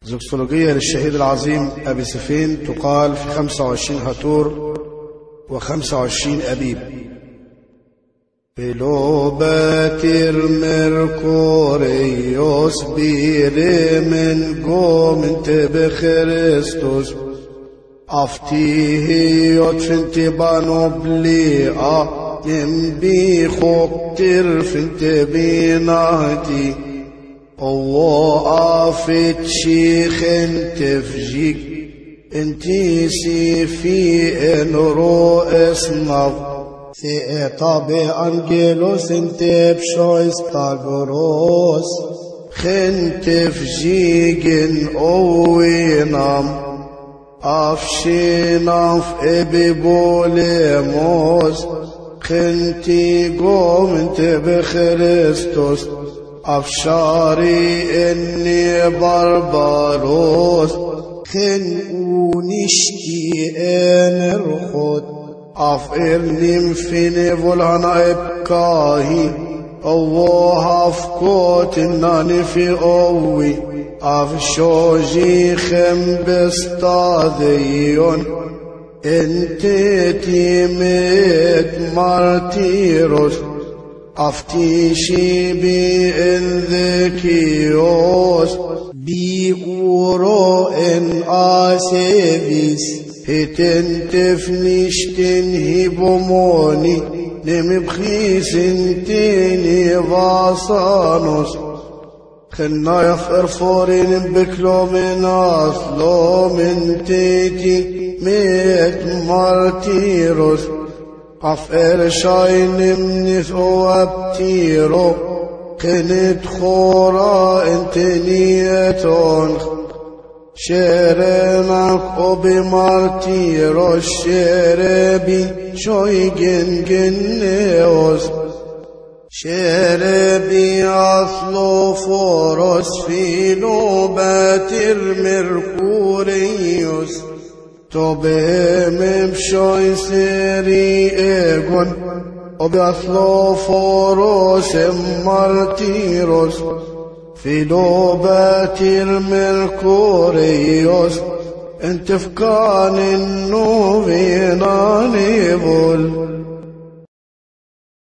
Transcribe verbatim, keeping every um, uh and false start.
زوكسولوجية للشهيد العظيم أبي سفين تقال في خمسة وعشرين هاتور وخمسة وعشرين أبيب. بلوباتر مركوريوس بيري من قوم انت بخريستوس افتيه يدفنت بانو بليئة من بيخوك ترفنت بيناتي ووقفت شيخ انت فجيك انتي سيفي ان رؤس نظر في طابع أنجيلوس انت بشويس تاغروس خنت فجيجن اوينام افشيناف ابي بوليموس خنتي قوم انت بخريستوس افشاري اني بربروس خن ونشتي ان الخط افقرني مفيني فولهانا ابكاهي اوه افكوت اناني في اوي افشوجي خم بستاذيون انتي تيمت مارتيروس افتيشي بي انذكيوس بي اورو ان اسيبيس هتن تفنشتن هيبوموني نم بخيسن تيني فاسانوس خنا يفقر فورين بكلو من اصلو من تيتي ميت مارتيروس افقر شاين من ثوابتيرو كنت خورا انتنيتون شرناك أبي مارتيرو شربي شوي جن جنيوس شربي أصلو فورس في لوباتر مركوريوس توبهم بشوي سيري ايغون أبي أصلو فورس مارتيروس في لوباتر مركوريوس انت فكان النوفينا نيبول